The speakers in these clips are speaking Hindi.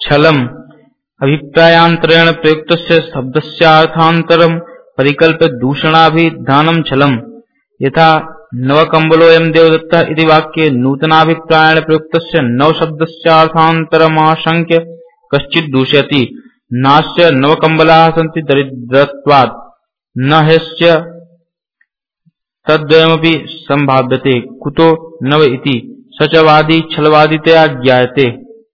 छलम अभिप्रायांतरेण प्रयुक्तस्य शब्दस्यार्थान्तरं परिकल्प्य दूषणाभिधानं छलम। यथा नवकम्बलोऽयं देवदत्तः इति वाक्ये नूतनाभिप्रायेण प्रयुक्तस्य नवशब्दस्यार्थान्तरमाशङ्क्य कश्चित् दूषयति। नास्य नवकम्बलाः सन्ति दरिद्रत्वात् न ह्यस्य तद्द्वयमपि सम्भाव्यते। कुतो नव इति स च वादी छलवादितया ज्ञायते।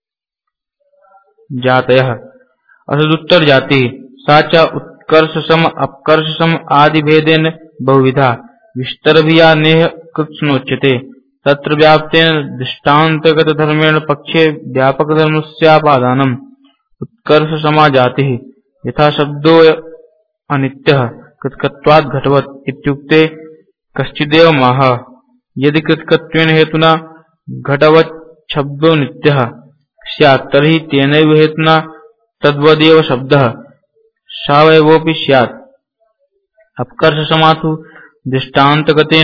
जातयः असदुत्तर जातिः सा च उत्कर्षसम अपकर्षसम आदि भेदेन बहुविधा विस्तरभिया नेह कृत्स्नोच्यते। तत्र व्याप्तेन दृष्टान्तगतधर्मेण पक्षे व्यापकधर्मस्यापादानम्। उत्कर्षसमा जातिः यथा शब्दो अनित्यः कृतकत्वात् घटवत् इत्युक्ते कश्चिदेव माह। यदि कृतकत्वेन हेतुना घटवत् शब्दो नित्यः स्यात् तर्हि तेनैव हेतुना तद्वदेव शब्दः सावयवोऽपि स्यात्। अपकर्षसमातु दृष्टान्तगतेन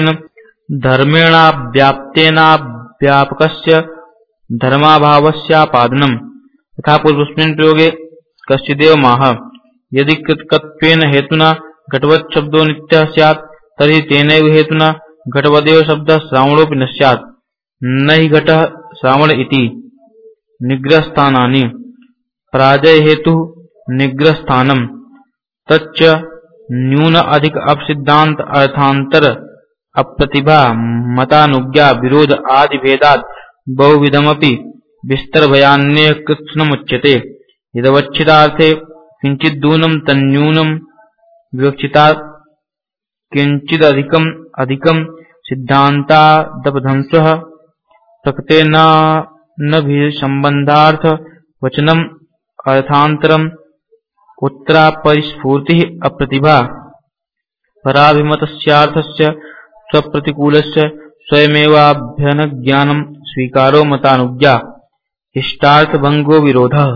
धर्मेणाव्याप्तेनाव्यापकस्य धर्माभावस्यापादनम्। यथा पूर्वस्मिन् प्रयोगे कश्चिदेव माह। यदि कृतकत्वेन हेतुना घटवत् शब्दो नित्यः स्यात् तर्हि तेनैव हेतुना घटवदेव शब्दः श्रावणोऽपि न स्यात्। न हि घटः श्रावण इति निग्रहस्थानानि पराजय हेतुः निग्रहस्थानम् तच्च न्यून अधिक अपसिद्धांत अर्थांतर अप्रतिभा मतानुज्ञा विरोध आदि भेदात् बहुविधमपि विस्तरभयान्यः कृत्स्नमुच्यते। यदवच्छितार्थे किंचिदूनं तन्न्यूनं विवक्षितात् किंचिदधिकम् अधिकं सिद्धान्तादपध्वंसः प्रकृतेन न संबंधार्थ वचनम् अर्थान्तरम् उत्तरापरिस्फूर्तिः अप्रतिभा पराभिमतस्यार्थस्य स्वप्रतिकूलस्य स्वयमेवाभ्यनज्ञानं स्वीकारो मतानुज्ञा इष्टार्थभंगो विरोधः।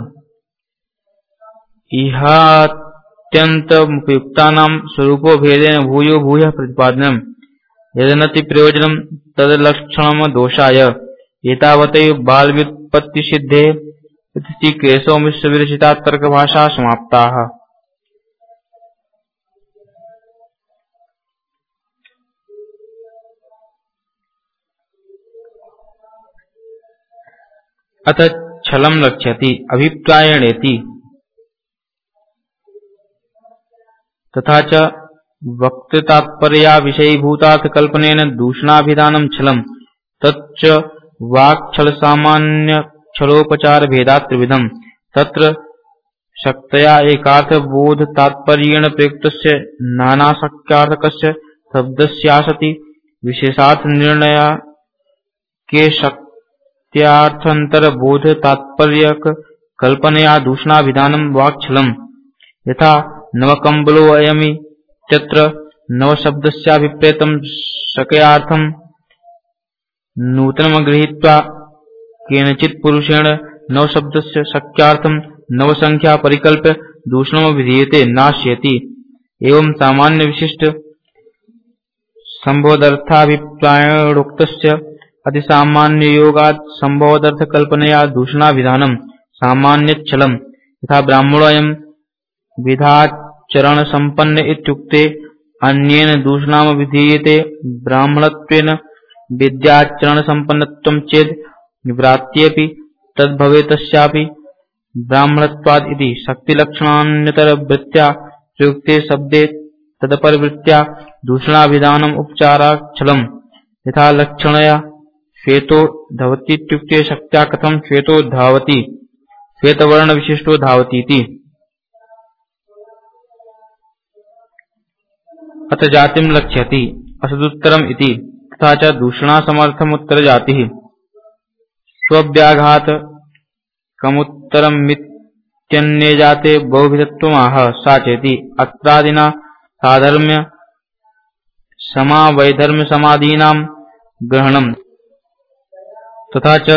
इहात्यन्तमुपयुक्तानां स्वरूपो भेदेन भूयो भूयः प्रतिपादनम्। यदनति प्रयोजनं तदलक्षणमदोषाय एतावतैव बालव्युत्पत्तिसिद्धेः इति केशवमिश्रविरचिता तर्कभाषा समाप्ताः। अथ छलं लक्ष्यति अभिप्रायणेति तथा च वक्तृतात्पर्या विषयीभूतार्थकल्पनेन दूषणाभिधानं छलम्। तच्च वाक्छलसामान्यछलोपचारभेदात् त्रिविधम्। तत्र शक्तया एकार्थबोधतात्पर्येण प्रयुक्तस्य नानाशक्यार्थकस्य शब्दस्यासति विशेषार्थनिर्णयके शक्त्यार्थान्तरबोधतात्पर्यकल्पनया दूषणाभिधानं वाक्छलम्। यथा नवकम्बलोऽयमित्यत्र नवशब्दस्याभिप्रेतं शक्यार्थं नूतनमगृहीत्वा केनचित् पुरुषेण नवशब्दस्य शक्यार्थं नवसंख्या परिकल्प्य दूषणमभिधीयते नाश्यति। एवं सामान्य विशिष्ट संभवदर्थाभिप्रायोक्तस्य अतिसामान्ययोगात् संभवदर्थकल्पनया दूषणाभिधानं सामान्यच्छलम्। यथा ब्राह्मणोऽयं विधाचरणसम्पन्न इत्युक्ते अन्येन दूषणामभिधीयते। ब्राह्मणत्वेन विद्याचरणसम्पन्नत्वं चेद् व्रात्येऽपि तद्भवेत्तस्यापि ब्राह्मणत्वाद् इति शक्तिलक्षणान्यतरवृत्त्या प्रयुक्ते शब्दे तदपरवृत्त्या दूषणाभिधानम् उपचाराच्छलम्। यथा लक्षणया श्वेतो धवतीत्युक्ते शक्त्या कथं श्वेतो धावति श्वेतवर्णविशिष्टो धावतीति। अथ जातिं लक्ष्यति असदुत्तरम् इति तथा च दूषणासमर्थमुत्तरजातिः स्वव्याघातकमुत्तरमित्यन्ये जाते बहुविधत्वमाह सा चेति। अत्रादिना साधर्म्य समावैधर्म्यसमादीनां ग्रहणम् तथा च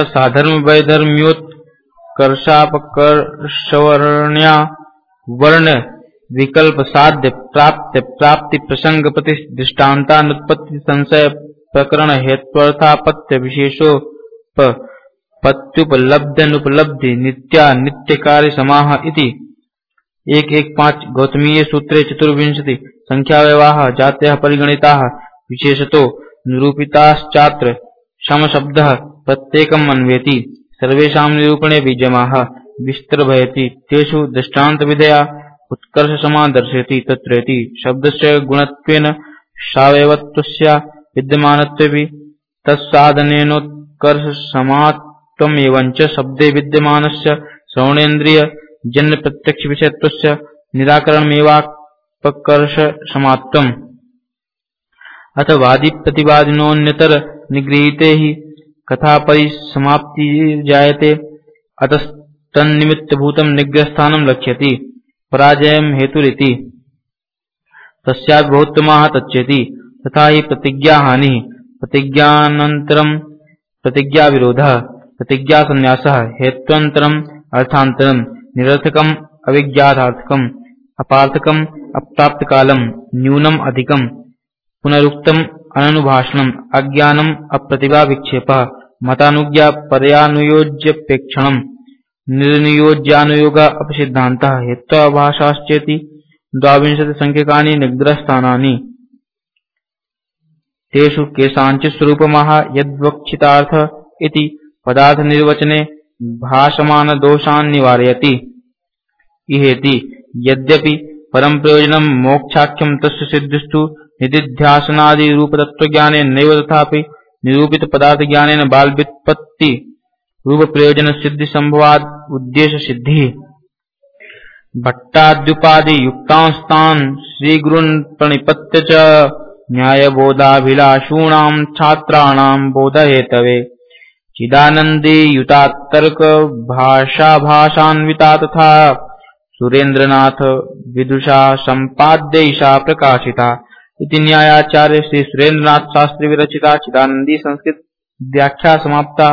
साधर्म्यवैधर्म्योत्कर्षापकर्षवर्ण्या वर्ण विकल्प साध्य प्राप्त प्राप्ति प्रसंग प्रति दृष्टान्तानुत्पत्ति संशय प्रकरण हेत्वर्थापत्य विशेषोप पत्युपलब्ध्यनुपलब्धि नित्या नित्यकार्य समाह इति 115 गौतमीय सूत्रे 24 संख्याव्यवाह जातयः परिगणिताः विशेषतो निरूपिताश्चात्र समशब्दः प्रत्येकम् अन्वेति सर्वेषां निरूपणे विद्यमाः विस्तरभयति तेषु दृष्टान्तविधया उत्कर्षसमा दर्शयति तत्रेति शब्दस्य गुणत्वेन सावयवत्वस्य विद्यमानत्वेऽपि तत्साधनेनोत्कर्षसमात्वमेवञ्च शब्दे विद्यमानस्य श्रवणेन्द्रियजन्य प्रत्यक्षविषयत्वस्य निराकरणमेवापकर्षसमात्वम् अथ वादिप्रतिवादिनोऽन्यतर निगृहीते हि कथापरिसमाप्तिर्जायते अतस्तन्निमित्तभूतं निग्रहस्थानं लक्ष्यति पराजयं हेतुरिति तस्यापि बहुत्तमाः तच्चेति तथा हि प्रतिज्ञाहानिः प्रतिज्ञानन्तरं प्रतिज्ञाविरोधः प्रतिज्ञासन्न्यासः हेत्वन्तरम् अर्थान्तरं निरर्थकम् अविज्ञातार्थकम् अपार्थकम् अप्राप्तकालम् न्यूनम् अधिकम् पुनरुक्तम् अननुभाषणम् अज्ञानम् अप्रतिभाविक्षेपः मतानुज्ञा पर्यानुयोज्यपेक्षणम् निर्नियोज्यानुयोगः अपसिद्धान्तः हेत्वाभाषाश्चेति 22 संख्यकानि निग्रहस्थानानि तेषु केषाञ्चित् स्वरूपमाह यद्वक्षितार्थ इति पदार्थनिर्वचने भाषमानदोषान् निवारयति इहेति यद्यपि परं प्रयोजनं मोक्षाख्यं तस्य सिद्धिस्तु निदिध्यासनादिरूपतत्त्वज्ञानेन नैव तथापि निरूपितपदार्थज्ञानेन बालव्युत्पत्ति रूपप्रयोजनसिद्धिसम्भवाद् उद्देश्यसिद्धिः भट्टाद्युपादियुक्तांस्तान् श्रीगुरून् प्रणिपत्य च न्यायबोधाभिलाषूणां छात्राणां बोधहेतवे चिदानन्दीयुतात्तर्क भाषान्विता तथा सुरेन्द्रनाथ विदुषा सम्पाद्यैषा प्रकाशिता इति न्यायाचार्य श्री सुरेन्द्रनाथ शास्त्री विरचिता चिदानंदी संस्कृत व्याख्या समाप्ता।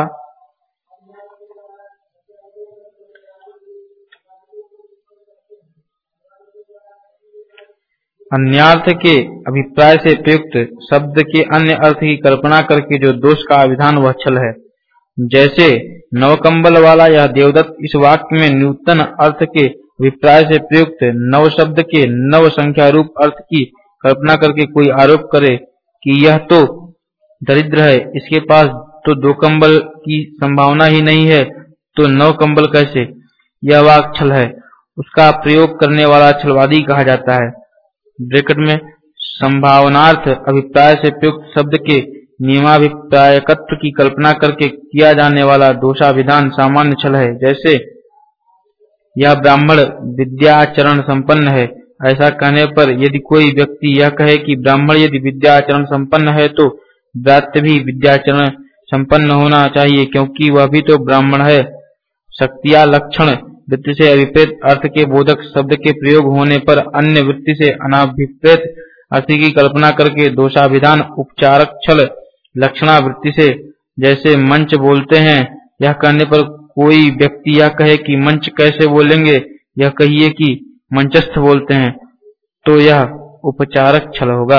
अन्यार्थ के अभिप्राय से प्रयुक्त शब्द के अन्य अर्थ की कल्पना करके जो दोष का विधान वह छल है। जैसे नवकंबल वाला यह देवदत्त इस वाक्य में नूतन अर्थ के अभिप्राय से प्रयुक्त नव शब्द के नव संख्या रूप अर्थ की कल्पना करके कोई आरोप करे कि यह तो दरिद्र है, इसके पास तो 2 कंबल की संभावना ही नहीं है, तो 9 कंबल कैसे? यह वाक्य छल है, उसका प्रयोग करने वाला छलवादी कहा जाता है। ब्रैकेट में संभावनार्थ अभिप्राय से प्रयुक्त शब्द के नियमाभिप्रायकत्व की कल्पना करके किया जाने वाला दोषाविधान सामान्य छल है। जैसे यह ब्राह्मण विद्याचरण संपन्न है, ऐसा कहने पर यदि कोई व्यक्ति यह कहे कि ब्राह्मण यदि विद्याचरण संपन्न है तो व्रात्य भी विद्याचरण संपन्न होना चाहिए, क्योंकि वह भी तो ब्राह्मण है। शक्तिया लक्षण वृत्ति से अभिप्रेत अर्थ के बोधक शब्द के प्रयोग होने पर अन्य वृत्ति से अनाभिप्रेत अर्थ की कल्पना करके दोषाभिधान उपचारक छल लक्षणा वृत्ति से, जैसे मंच बोलते हैं, यह कहने पर कोई व्यक्ति यह कहे कि मंच कैसे बोलेंगे, यह कहिए कि मंचस्थ बोलते हैं, तो यह उपचारक छल होगा।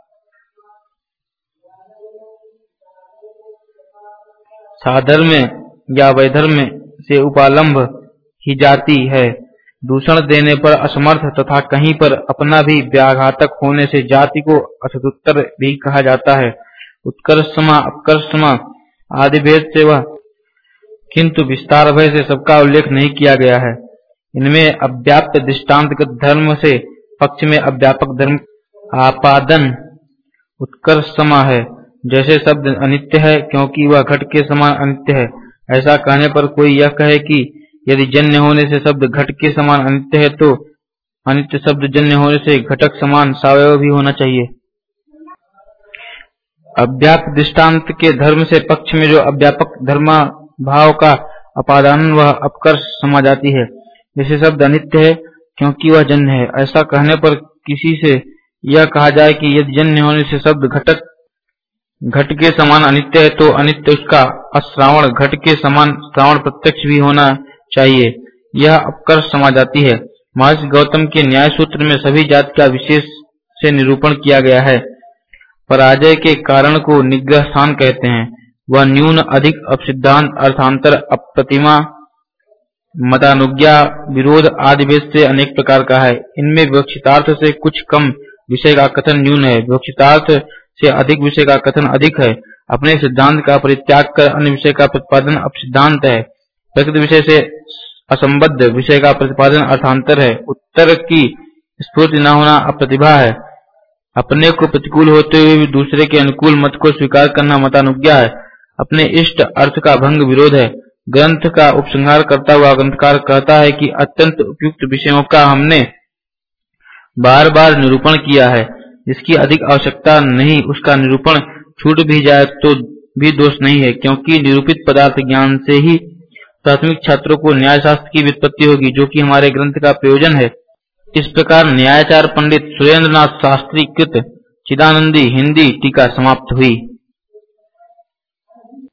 साधर्म या वैधर्म से उपालंब ही जाति है। दूषण देने पर असमर्थ तथा कहीं पर अपना भी व्याघातक होने से जाति को असदुत्तर भी कहा जाता है। उत्कर्षमा अपकर्षमा आदि भेद से वह किंतु विस्तार भय से सबका उल्लेख नहीं किया गया है। इनमें अव्याप्त दृष्टांतगत धर्म से पक्ष में अव्यापक धर्म आपादन उत्कर्षमा है। जैसे शब्द अनित्य है क्योंकि वह घट के समान अनित्य है, ऐसा कहने पर कोई यह कहे कि यदि जन्य होने से शब्द घट के समान अनित्य है तो अनित्य शब्द जन्य होने से घटक समान सावयव भी होना चाहिए। अव्याप्त दृष्टांत के धर्म से पक्ष में जो अव्यापक धर्म भाव का अपादान वह अपकर्ष समा जाती है। जैसे शब्द अनित्य है क्योंकि वह जन्य है, ऐसा कहने पर किसी से यह कहा जाए कि यदि जन्य होने से शब्द घट के समान अनित्य है तो अनित्य उसका अश्रावण घट के समान श्रावण प्रत्यक्ष भी होना चाहिए, यह अपकर्ष समा जाती है। महर्षि गौतम के न्याय सूत्र में सभी जाति का विशेष से निरूपण किया गया है। पराजय के कारण को निग्रह स्थान कहते हैं। वह न्यून अधिक अपसिद्धांत अर्थांतर अप्रतिमा मतानुज्ञा विरोध आदि भेद से अनेक प्रकार का है। इनमें विवक्षितार्थ से कुछ कम विषय का कथन न्यून है, विवक्षितार्थ से अधिक विषय का कथन अधिक है। अपने सिद्धांत का परित्याग कर अन्य विषय का प्रतिपादन अपसिद्धांत है। प्रकृत विषय से असंबद्ध विषय का प्रतिपादन अर्थांतर है। उत्तर की स्फूर्ति न होना अप्रतिभा है। अपने को प्रतिकूल होते हुए भी दूसरे के अनुकूल मत को स्वीकार करना मतानुज्ञा है। अपने इष्ट अर्थ का भंग विरोध है। ग्रंथ का उपसंहार करता हुआ ग्रंथकार कहता है कि अत्यंत उपयुक्त विषयों का हमने बार बार निरूपण किया है। जिसकी अधिक आवश्यकता नहीं उसका निरूपण छूट भी जाए तो भी दोष नहीं है, क्योंकि निरूपित पदार्थ ज्ञान से ही प्राथमिक छात्रों को न्यायशास्त्र की व्युत्पत्ति होगी, जो कि हमारे ग्रंथ का प्रयोजन है। इस प्रकार न्यायाचार्य पंडित सुरेंद्रनाथ शास्त्री कृत चिदानंदी हिंदी टीका समाप्त हुई।